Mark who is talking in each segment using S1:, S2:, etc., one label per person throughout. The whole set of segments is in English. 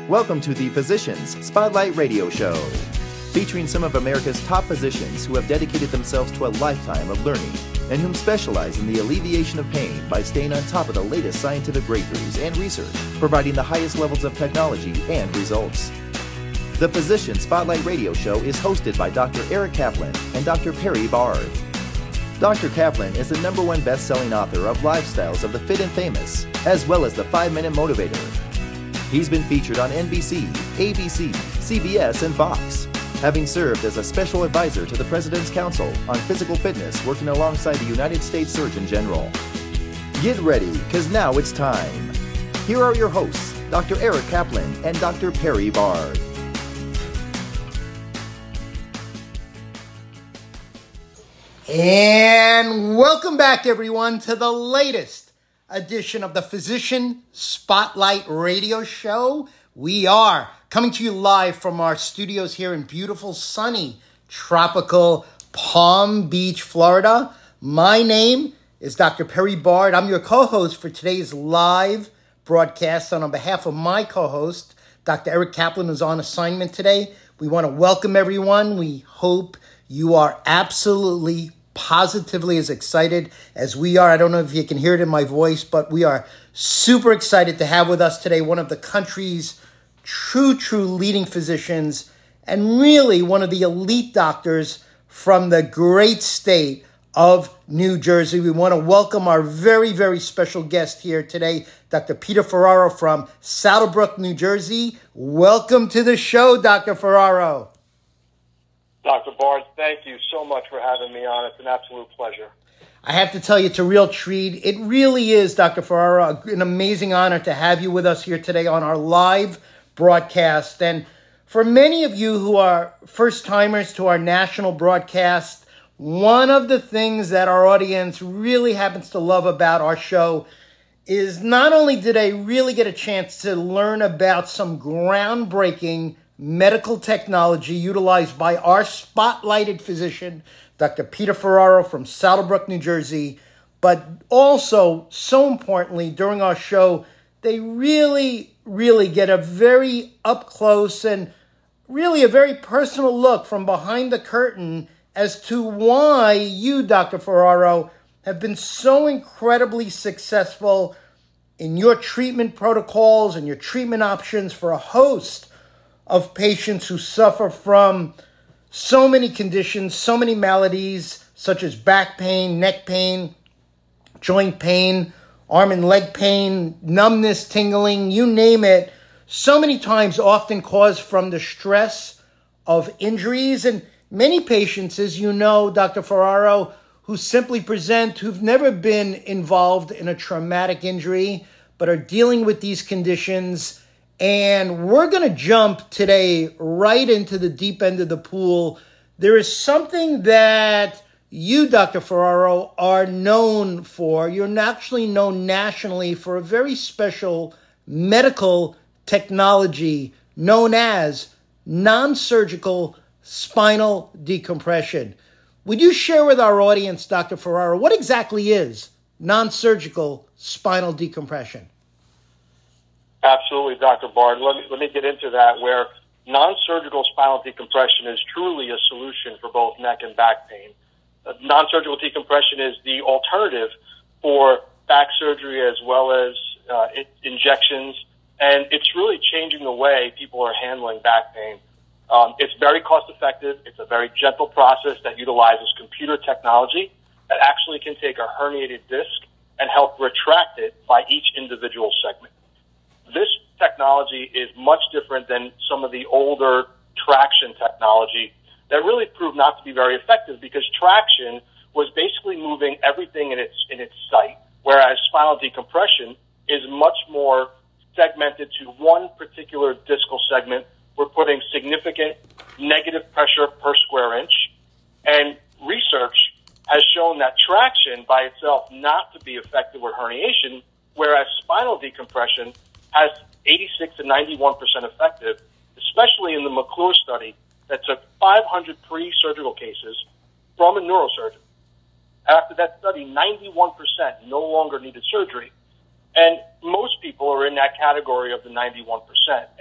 S1: Welcome to the Physicians Spotlight Radio Show, featuring some of America's top physicians who have dedicated themselves to a lifetime of learning and whom specialize in the alleviation of pain by staying on top of the latest scientific breakthroughs and research, providing the highest levels of technology and results. The Physicians Spotlight Radio Show is hosted by Dr. Eric Kaplan and Dr. Perry Bard. Dr. Kaplan is the #1 best-selling author of Lifestyles of the Fit and Famous, as well as the 5-Minute Motivator. He's been featured on NBC, ABC, CBS, and Fox, having served as a special advisor to the President's Council on Physical Fitness, working alongside the United States Surgeon General. Get ready, because now it's time. Here are your hosts, Dr. Eric Kaplan and Dr. Perry Bard.
S2: And welcome back, everyone, to the latest edition of the Physician Spotlight Radio Show. We are coming to you live from our studios here in beautiful, sunny, tropical Palm Beach, Florida. My name is Dr. Perry Bard. I'm your co-host for today's live broadcast. And on behalf of my co-host, Dr. Eric Kaplan, who's on assignment today, we want to welcome everyone. We hope you are absolutely positively as excited as we are. I don't know if you can hear it in my voice, but we are super excited to have with us today one of the country's true leading physicians and really one of the elite doctors from the great state of New Jersey. We want to welcome our very special guest here today, Dr. Peter Ferraro from Saddlebrook, New Jersey. Welcome to the show, Dr. Ferraro.
S3: Dr. Bard, thank you so much for having me on. It's an absolute pleasure.
S2: I have to tell you, it's a real treat. It really is, Dr. Ferraro, an amazing honor to have you with us here today on our live broadcast. And for many of you who are first-timers to our national broadcast, one of the things that our audience really happens to love about our show is not only do they really get a chance to learn about some groundbreaking medical technology utilized by our spotlighted physician, Dr. Peter Ferraro from Saddlebrook, New Jersey, but also, so importantly, during our show, they really get a very up-close and really a very personal look from behind the curtain as to why you, Dr. Ferraro, have been so incredibly successful in your treatment protocols and your treatment options for a host of patients who suffer from so many conditions, so many maladies, such as back pain, neck pain, joint pain, arm and leg pain, numbness, tingling, you name it, so many times often caused from the stress of injuries. And many patients, as you know, Dr. Ferraro, who simply present, who've never been involved in a traumatic injury, but are dealing with these conditions. And we're going to jump today right into the deep end of the pool. There is something that you, Dr. Ferraro, are known for. You're actually known nationally for a very special medical technology known as non-surgical spinal decompression. Would you share with our audience, Dr. Ferraro, what exactly is non-surgical spinal decompression?
S3: Absolutely, Dr. Bard. Let me get into that, where non-surgical spinal decompression is truly a solution for both neck and back pain. Non-surgical decompression is the alternative for back surgery as well as injections, and it's really changing the way people are handling back pain. It's very cost-effective. It's a very gentle process that utilizes computer technology that actually can take a herniated disc and help retract it by each individual segment. This technology is much different than some of the older traction technology that really proved not to be very effective, because traction was basically moving everything in its site, whereas spinal decompression is much more segmented to one particular discal segment. We're putting significant negative pressure per square inch, and research has shown that traction by itself not to be effective with herniation, whereas spinal decompression has 86 to 91% effective, especially in the McClure study that took 500 pre-surgical cases from a neurosurgeon. After that study, 91% no longer needed surgery. And most people are in that category of the 91%. And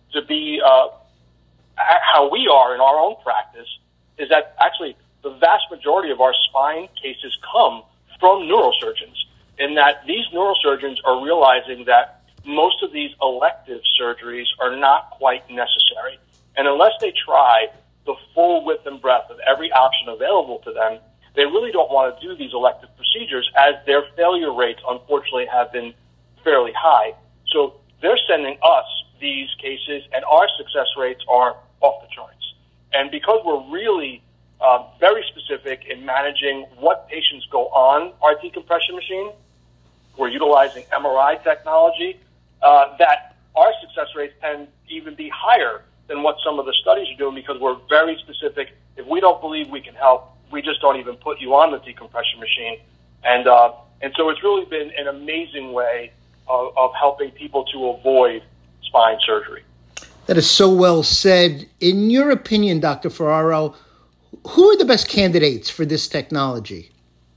S3: to be how we are in our own practice is that actually the vast majority of our spine cases come from neurosurgeons, in that these neurosurgeons are realizing that most of these elective surgeries are not quite necessary. And unless they try the full width and breadth of every option available to them, they really don't want to do these elective procedures, as their failure rates, unfortunately, have been fairly high. So they're sending us these cases, and our success rates are off the charts. And because we're really very specific in managing what patients go on our decompression machine, we're utilizing MRI technology, that our success rates tend to even be higher than what some of the studies are doing, because we're very specific. If we don't believe we can help, we just don't even put you on the decompression machine. And so it's really been an amazing way of helping people to avoid spine surgery.
S2: That is so well said. In your opinion, Dr. Ferraro, who are the best candidates for this technology?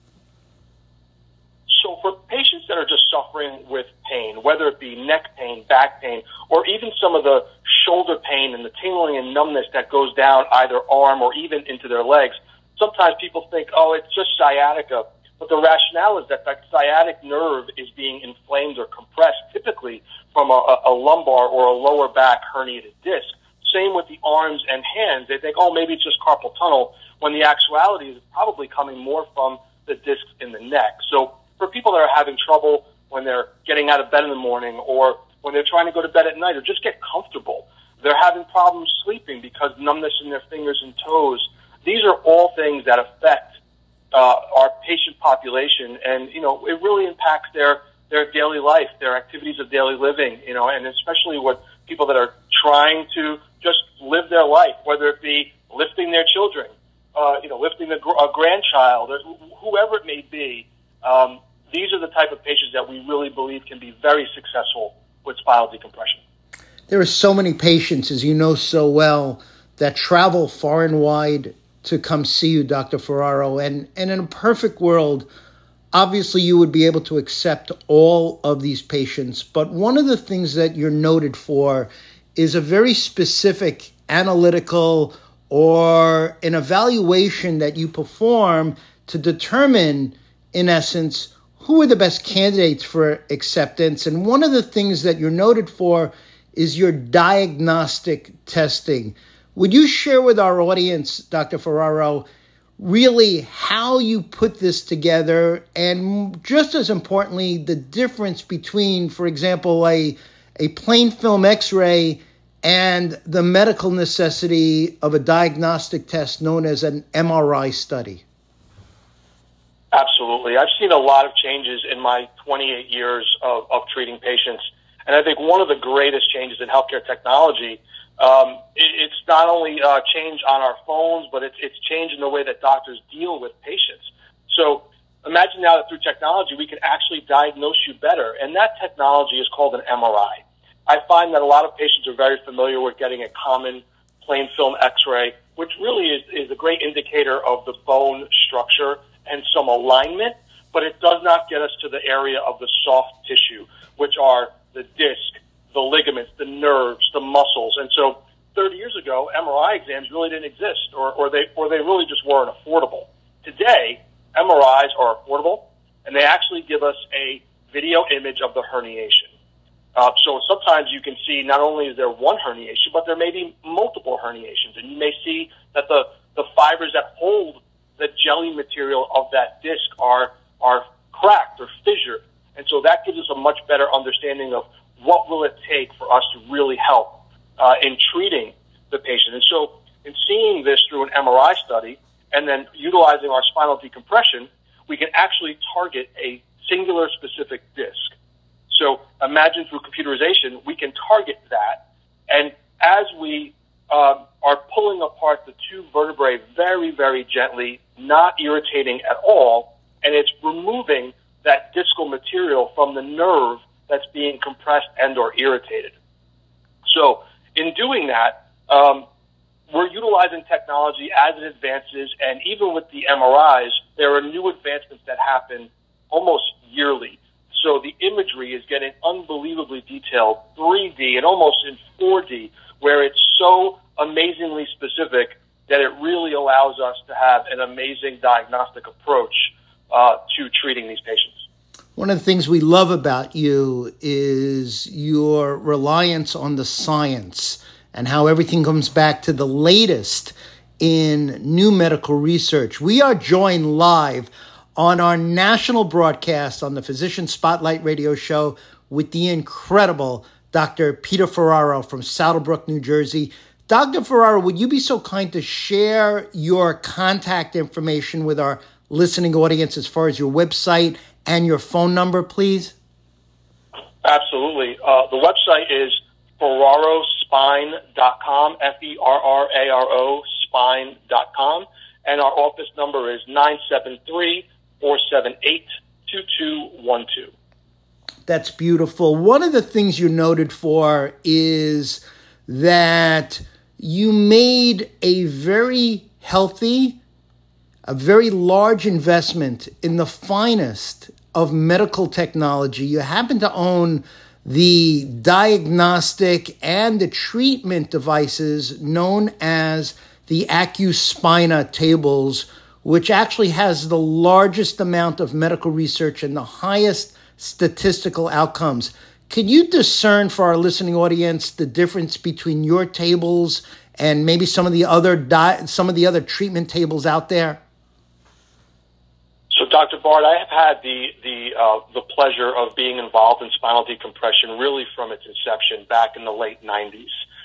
S3: So for patients that are just suffering with pain, whether it be neck pain, back pain, or even some of the shoulder pain and the tingling and numbness that goes down either arm or even into their legs, sometimes people think, oh, it's just sciatica. But the rationale is that that sciatic nerve is being inflamed or compressed, typically from a lumbar or a lower back herniated disc. Same with the arms and hands. They think, oh, maybe it's just carpal tunnel, when the actuality is probably coming more from the discs in the neck. So for people that are having trouble when they're getting out of bed in the morning, or when they're trying to go to bed at night, or just get comfortable, they're having problems sleeping because numbness in their fingers and toes. These are all things that affect our patient population, and it really impacts their daily life, their activities of daily living, and especially with people that are trying to just live their life, whether it be lifting their children, lifting a grandchild, or whoever it may be. These are the type of patients that we really believe can be very successful with spinal decompression.
S2: There are so many patients, as you know so well, that travel far and wide to come see you, Dr. Ferraro. And in a perfect world, obviously you would be able to accept all of these patients. But one of the things that you're noted for is a very specific analytical or an evaluation that you perform to determine, in essence, who are the best candidates for acceptance. And one of the things that you're noted for is your diagnostic testing. Would you share with our audience, Dr. Ferraro, really how you put this together, and just as importantly, the difference between, for example, a plain film X-ray and the medical necessity of a diagnostic test known as an MRI study?
S3: Absolutely. I've seen a lot of changes in my 28 years of treating patients. And I think one of the greatest changes in healthcare technology, it's not only change on our phones, but it's change in the way that doctors deal with patients. So imagine now that through technology, we can actually diagnose you better. And that technology is called an MRI. I find that a lot of patients are very familiar with getting a common plain film X-ray, which really is a great indicator of the bone structure and some alignment, but it does not get us to the area of the soft tissue, which are the disc, the ligaments, the nerves, the muscles. And so 30 years ago, MRI exams really didn't exist, or they really just weren't affordable. Today, MRIs are affordable, and they actually give us a video image of the herniation. So sometimes you can see not only is there one herniation, but there may be multiple herniations, and you may see that the fibers that hold the jelly material of that disc are cracked or fissured. And so that gives us a much better understanding of what will it take for us to really help in treating the patient. And so in seeing this through an MRI study and then utilizing our spinal decompression, we can actually target a singular specific disc. So imagine through computerization, we can target that. And as we are pulling apart the two vertebrae very, very gently, not irritating at all, and it's removing that discal material from the nerve that's being compressed and or irritated. So in doing that, we're utilizing technology as it advances, and even with the MRIs, there are new advancements that happen almost yearly. So the imagery is getting unbelievably detailed, 3D and almost in 4D, where it's so amazingly specific that it really allows us to have an amazing diagnostic approach to treating these patients.
S2: One of the things we love about you is your reliance on the science and how everything comes back to the latest in new medical research. We are joined live on our national broadcast on the Physician Spotlight Radio Show with the incredible Dr. Peter Ferraro from Saddlebrook, New Jersey. Dr. Ferraro, would you be so kind to share your contact information with our listening audience as far as your website and your phone number, please?
S3: Absolutely. The website is ferrarospine.com, Ferraro spine.com, and our office number is 973-478-2212.
S2: That's beautiful. One of the things you're noted for is that you made a very healthy, a very large investment in the finest of medical technology. You happen to own the diagnostic and the treatment devices known as the AcuSpina tables, which actually has the largest amount of medical research and the highest statistical outcomes. Could you discern for our listening audience the difference between your tables and maybe some of the other treatment tables out there?
S3: So, Dr. Bard, I have had the pleasure of being involved in spinal decompression really from its inception back in the late 90s.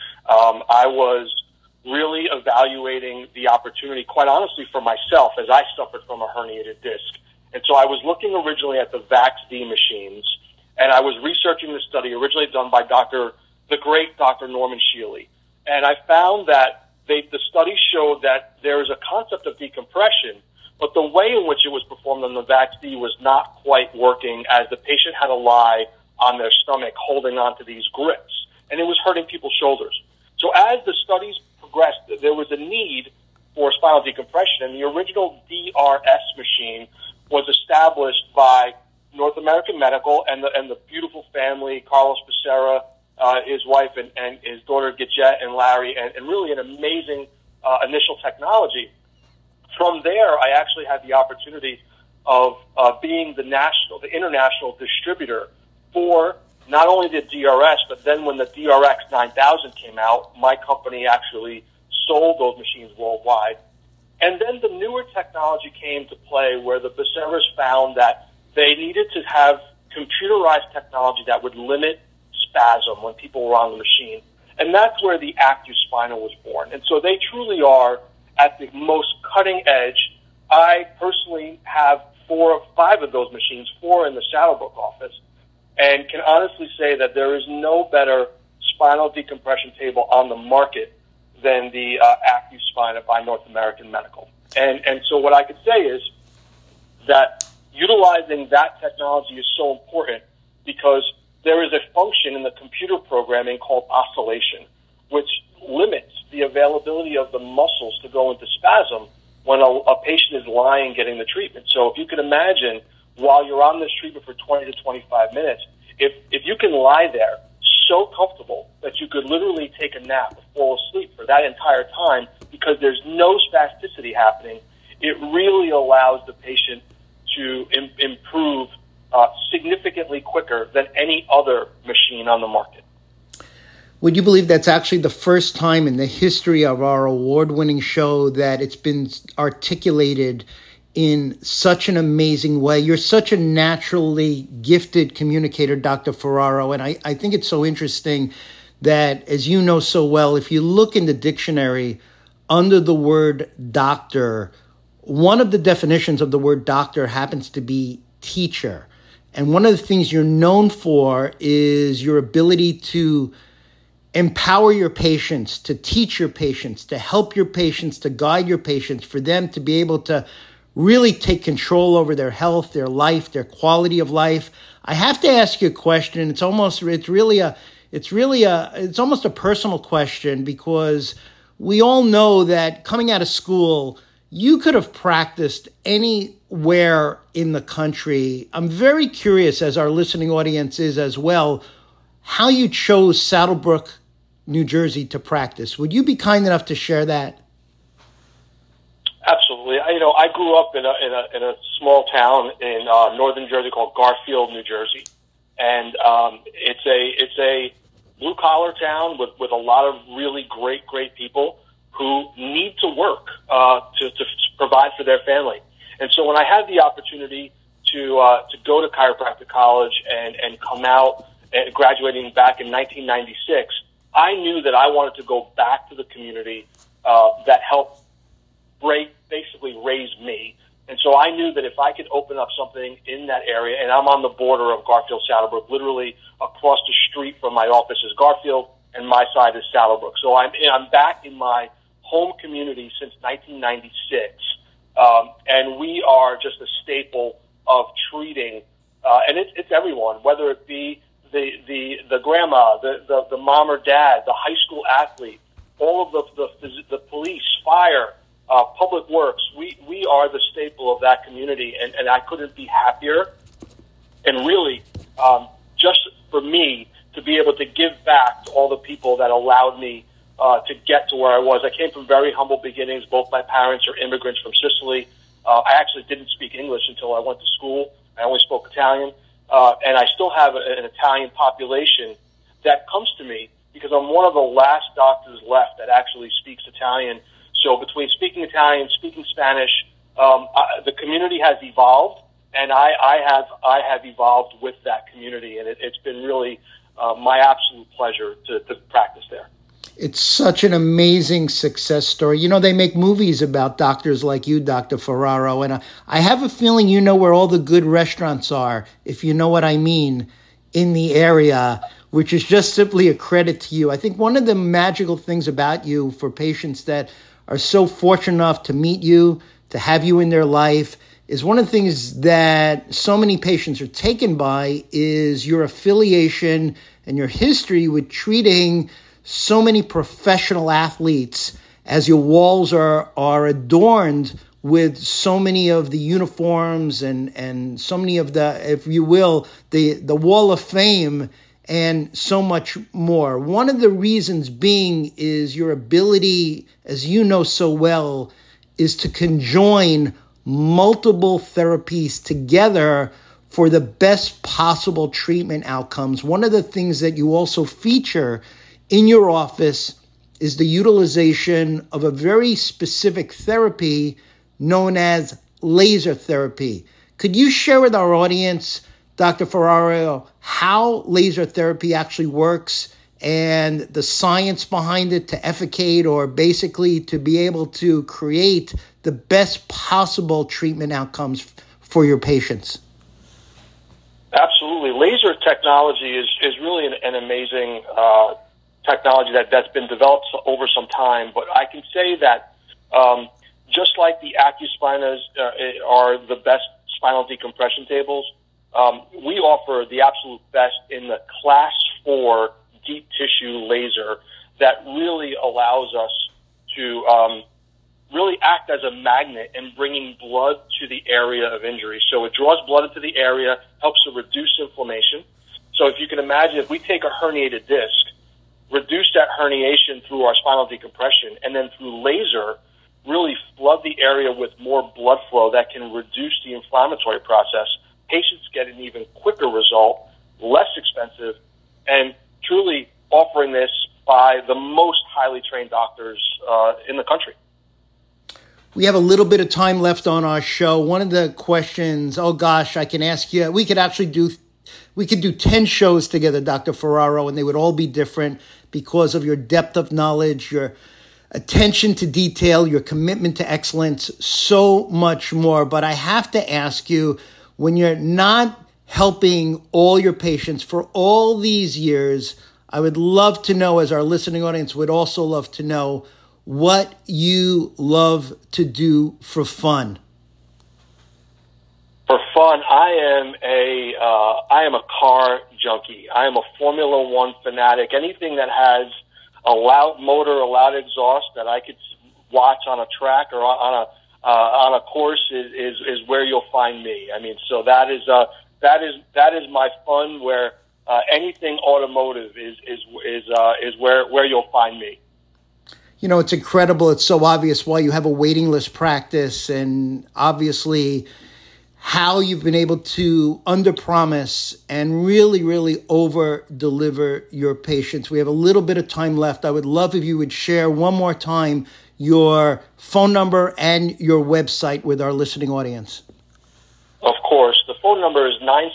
S3: I was really evaluating the opportunity, quite honestly, for myself as I suffered from a herniated disc. And so I was looking originally at the VAX-D machines, and I was researching the study originally done by the great Dr. Norman Shealy. And I found that the study showed that there is a concept of decompression, but the way in which it was performed on the VAX-D was not quite working, as the patient had to lie on their stomach holding onto these grips, and it was hurting people's shoulders. So as the studies progressed, there was a need for spinal decompression, and the original DRS machine was established by North American Medical and the beautiful family, Carlos Becerra, his wife and his daughter Gidget and Larry, and really an amazing initial technology. From there, I actually had the opportunity of being the international distributor for not only the DRS, but then when the DRX 9000 came out, my company actually sold those machines worldwide. And then the newer technology came to play where the Becerras found that they needed to have computerized technology that would limit spasm when people were on the machine. And that's where the AcuSpina was born. And so they truly are at the most cutting edge. I personally have 4 or 5 of those machines, 4 in the Saddlebrook office, and can honestly say that there is no better spinal decompression table on the market than the AcuSpina by North American Medical. And so what I could say is that utilizing that technology is so important because there is a function in the computer programming called oscillation, which limits the availability of the muscles to go into spasm when a patient is lying getting the treatment. So if you can imagine, while you're on this treatment for 20 to 25 minutes, if you can lie there so comfortable that you could literally take a nap or fall asleep for that entire time because there's no spasticity happening, it really allows the patient to improve significantly quicker than any other machine on the market.
S2: Would you believe that's actually the first time in the history of our award-winning show that it's been articulated in such an amazing way? You're such a naturally gifted communicator, Dr. Ferraro, and I think it's so interesting that, as you know so well, if you look in the dictionary under the word doctor, one of the definitions of the word doctor happens to be teacher. And one of the things you're known for is your ability to empower your patients, to teach your patients, to help your patients, to guide your patients, for them to be able to really take control over their health, their life, their quality of life. I have to ask you a question. It's almost a personal question, because we all know that coming out of school, you could have practiced any where in the country. I'm very curious, as our listening audience is as well, how you chose Saddlebrook, New Jersey to practice. Would you be kind enough to share that?
S3: Absolutely. I grew up in a small town in northern Jersey called Garfield, New Jersey, and it's a blue collar town with a lot of really great people who need to work to provide for their family. And so when I had the opportunity to go to chiropractic college and come out and graduating back in 1996, I knew that I wanted to go back to the community that helped basically raise me. And so I knew that if I could open up something in that area, and I'm on the border of Garfield, Saddlebrook, literally across the street from my office is Garfield, and my side is Saddlebrook. So I'm back in my home community since 1996, and we are just a staple of treating, and it's everyone, whether it be the grandma, the mom or dad, the high school athlete, all of the police, fire, public works. We are the staple of that community, and I couldn't be happier. And really, just for me to be able to give back to all the people that allowed me to get to where I was. I came from very humble beginnings. Both my parents are immigrants from Sicily. I actually didn't speak English until I went to school. I only spoke Italian. And I still have an Italian population that comes to me because I'm one of the last doctors left that actually speaks Italian. So between speaking Italian, speaking Spanish, the community has evolved, and I have evolved with that community, and it's been really my absolute pleasure to practice there.
S2: It's such an amazing success story. You know, they make movies about doctors like you, Dr. Ferraro, and I have a feeling you know where all the good restaurants are, if you know what I mean, in the area, which is just simply a credit to you. I think one of the magical things about you for patients that are so fortunate enough to meet you, to have you in their life, is one of the things that so many patients are taken by is your affiliation and your history with treating so many professional athletes, as your walls are adorned with so many of the uniforms and so many of the, if you will, the wall of fame and so much more. One of the reasons being is your ability, as you know so well, is to conjoin multiple therapies together for the best possible treatment outcomes. One of the things that you also feature in your office is the utilization of a very specific therapy known as laser therapy. Could you share with our audience, Dr. Ferraro, how laser therapy actually works and the science behind it to effecate, or basically to be able to create the best possible treatment outcomes for your patients?
S3: Absolutely. Laser technology is really an amazing technology that's been developed over some time, but I can say that just like the AcuSpinas are the best spinal decompression tables, we offer the absolute best in the Class 4 deep tissue laser that really allows us to really act as a magnet in bringing blood to the area of injury. So it draws blood into the area, helps to reduce inflammation. So if you can imagine, if we take a herniated disc, reduce that herniation through our spinal decompression, and then through laser, really flood the area with more blood flow that can reduce the inflammatory process, patients get an even quicker result, less expensive, and truly offering this by the most highly trained doctors in the country.
S2: We have a little bit of time left on our show. One of the questions, oh gosh, I can ask you, we could do 10 shows together, Dr. Ferraro, and they would all be different because of your depth of knowledge, your attention to detail, your commitment to excellence, so much more. But I have to ask you, when you're not helping all your patients for all these years, I would love to know, as our listening audience would also love to know, what you love to do for fun.
S3: For fun, I am a car junkie. I am a Formula One fanatic. Anything that has a loud motor, a loud exhaust that I could watch on a track or on on a course is where you'll find me. I mean, so that is my fun, where anything automotive is where you'll find me.
S2: You know, it's incredible. It's so obvious why you have a waiting list practice, and obviously how you've been able to underpromise and really, really over-deliver your patients. We have a little bit of time left. I would love if you would share one more time your phone number and your website with our listening audience.
S3: Of course. The phone number is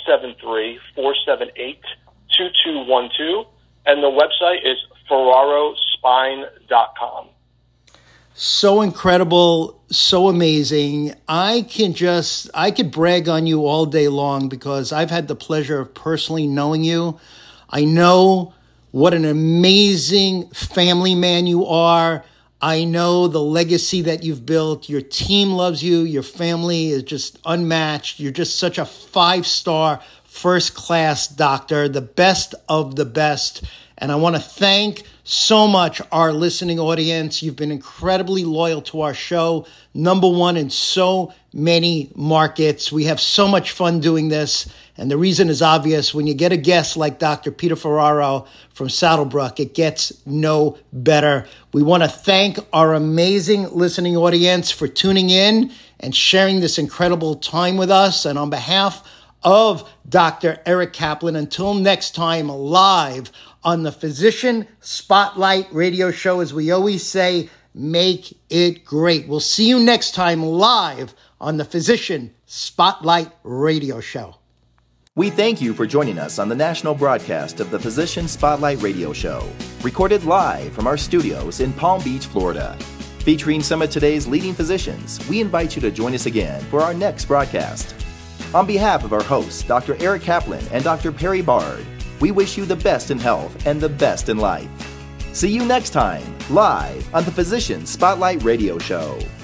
S3: 973-478-2212, and the website is ferrarospine.com.
S2: So incredible, so amazing. I could brag on you all day long because I've had the pleasure of personally knowing you. I know what an amazing family man you are. I know the legacy that you've built. Your team loves you. Your family is just unmatched. You're just such a 5-star, first-class doctor, the best of the best. And I want to thank so much our listening audience. You've been incredibly loyal to our show, number one in so many markets. We have so much fun doing this. And the reason is obvious. When you get a guest like Dr. Peter Ferraro from Saddlebrook, it gets no better. We want to thank our amazing listening audience for tuning in and sharing this incredible time with us. And on behalf of Dr. Eric Kaplan, until next time, live on the Physician Spotlight Radio Show, as we always say, make it great. We'll see you next time live on the Physician Spotlight Radio Show.
S1: We thank you for joining us on the national broadcast of the Physician Spotlight Radio Show, recorded live from our studios in Palm Beach, Florida. Featuring some of today's leading physicians, we invite you to join us again for our next broadcast. On behalf of our hosts, Dr. Eric Kaplan and Dr. Perry Bard, we wish you the best in health and the best in life. See you next time, live on the Physician Spotlight Radio Show.